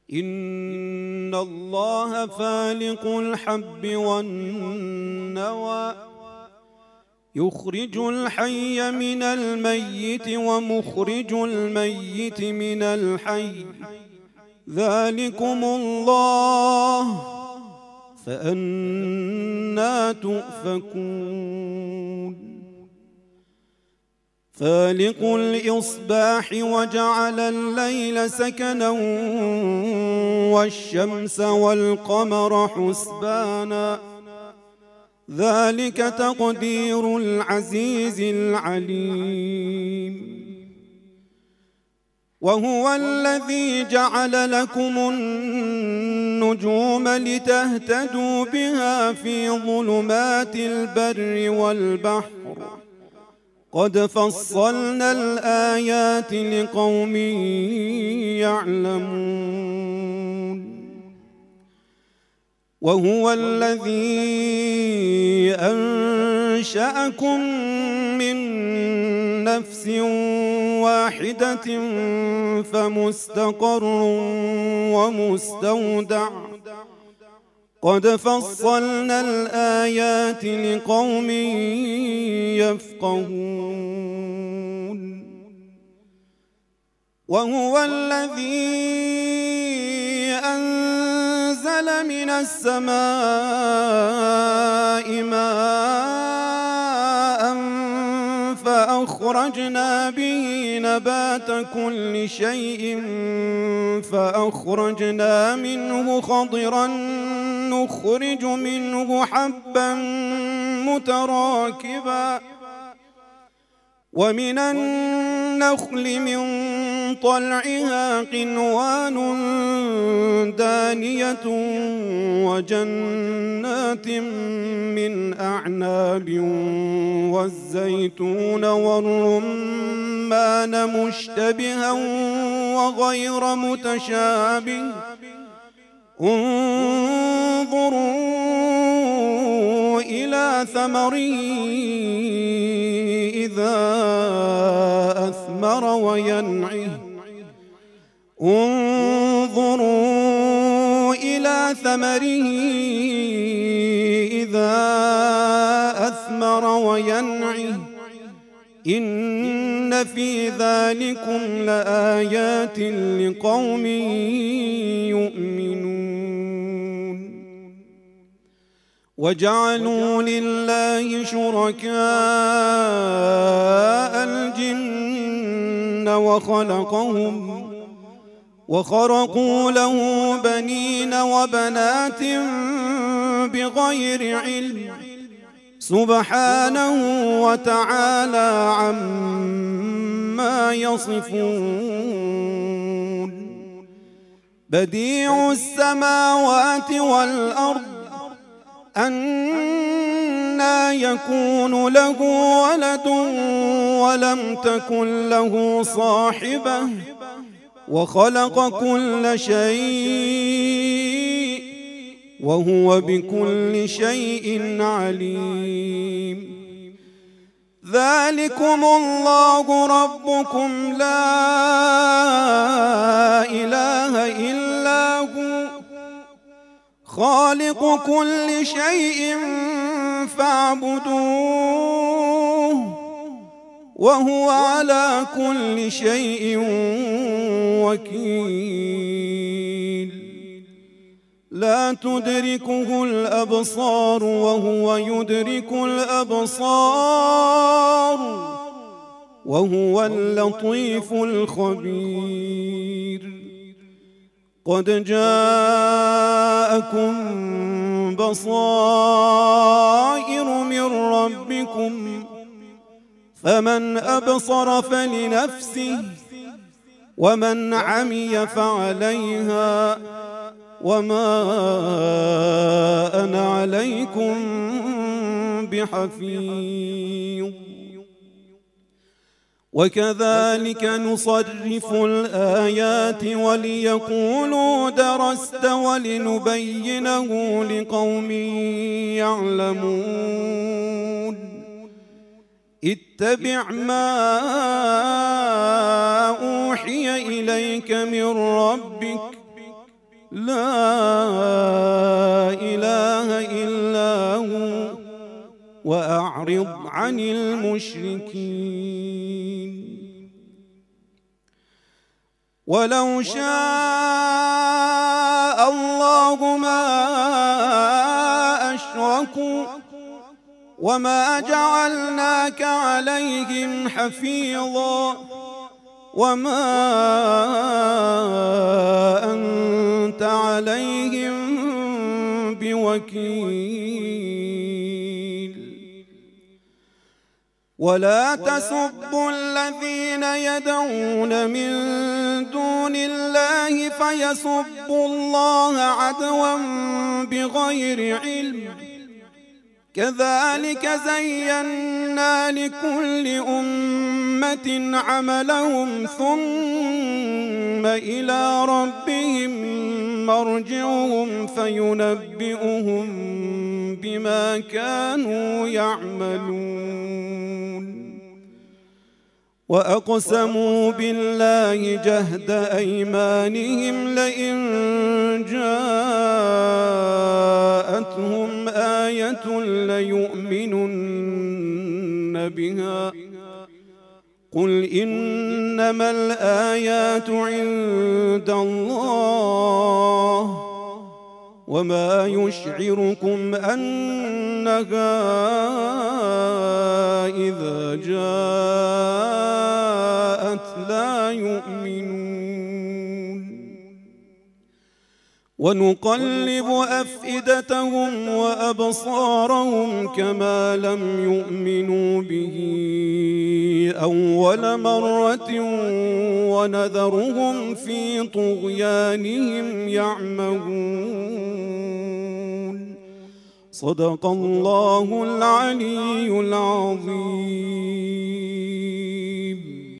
إن الله فالق الحب والنوى يخرج الحي من الميت ومخرج الميت من الحي ذلكم الله فأنى تؤفكون فالق الإصباح وجعل الليل سكنا والشمس والقمر حسبانا ذلك تقدير العزيز العليم وهو الذي جعل لكم النجوم لتهتدوا بها في ظلمات البر والبحر قد فصلنا الآيات لقوم يعلمون وهو الذي أنشأكم من نفس واحدة فمستقر ومستودع قد فصلنا الآيات لقوم يفقهون وهو الذي أنزل من السماء ماء فأخرجنا به نبات كل شيء فأخرجنا منه خضرا نخرج منه حبا متراكبا ومن النخل من طلعها قنوان دانية وجنات من أعناب والزيتون والرمان مشتبها وغير متشابه انظروا إلى ثمره إذا أثمر وينعه انظروا إلى ثمره إذا أثمر وينعه إن في ذلكم لآيات لقوم يؤمنون وجعلوا لله شركاء الجن وخرقوا له بنين وبنات بغير علم سبحانه وتعالى عما يصفون بديع السماوات والأرض أنى يكون له ولد ولم تكن له صاحبة وخلق كل شيء وهو بكل شيء عليم ذلكم الله ربكم لا إله إلا هو خالق كل شيء فاعبدوه وهو على كل شيء وكيل لا تدركه الأبصار وهو يدرك الأبصار وهو اللطيف الخبير قد جاءكم بصائر من ربكم فمن أبصر فلنفسه ومن عمي فعليها وما أنا عليكم بحفيظ وكذلك نصرف الآيات وليقولوا درست ولنبينه لقوم يعلمون اتبع ما أوحي إليك من ربك لا إله إلا هو وأعرض عن المشركين. ولو شاء الله ما أشركوا وما جعلناك عليهم حفيظا وما أنت عليهم بوكيل. ولا تسبوا الذين يدعون من دون الله فيسبوا الله عدوا بغير علم، كذلك زينا لكل أمة عملهم ثم إلى ربهم مرجعهم فينبئهم بما كانوا يعملون. وأقسموا بالله جهد أيمانهم لئن جاءتهم آية ليؤمنن بها قل إنما الآيات عند الله وما يشعركم أنها إذا جاءت لا يؤمنون. ونقلب أفئدتهم وأبصارهم كما لم يؤمنوا به أول مرة ونذرهم في طغيانهم يعمهون. صدق الله العلي العظيم.